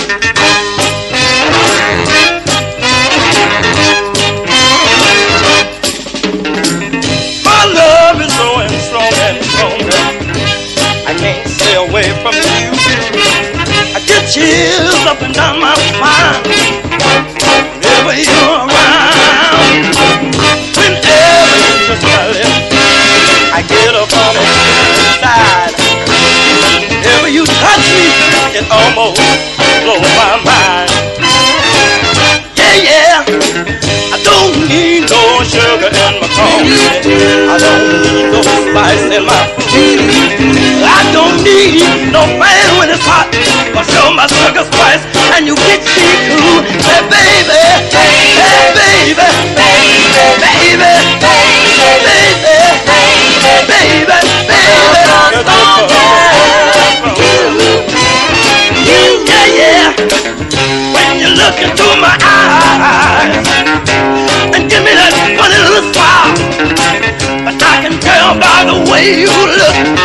My love is growing strong and stronger. I can't stay away from you. I get chills up and down my spine whenever you're around. Whenever you touch my lips, I get up on the inside. Whenever you touch me, it almost blows my mind. Yeah, I don't need no sugar in my coffee. I don't need no spice in my food. I don't need no fan when it's hot, or show my sugar spice and you get me cool. Say baby, hey baby, baby, baby, baby, baby, yeah. When you look into my eyes and give me that funny little smile, but I can tell by the way you look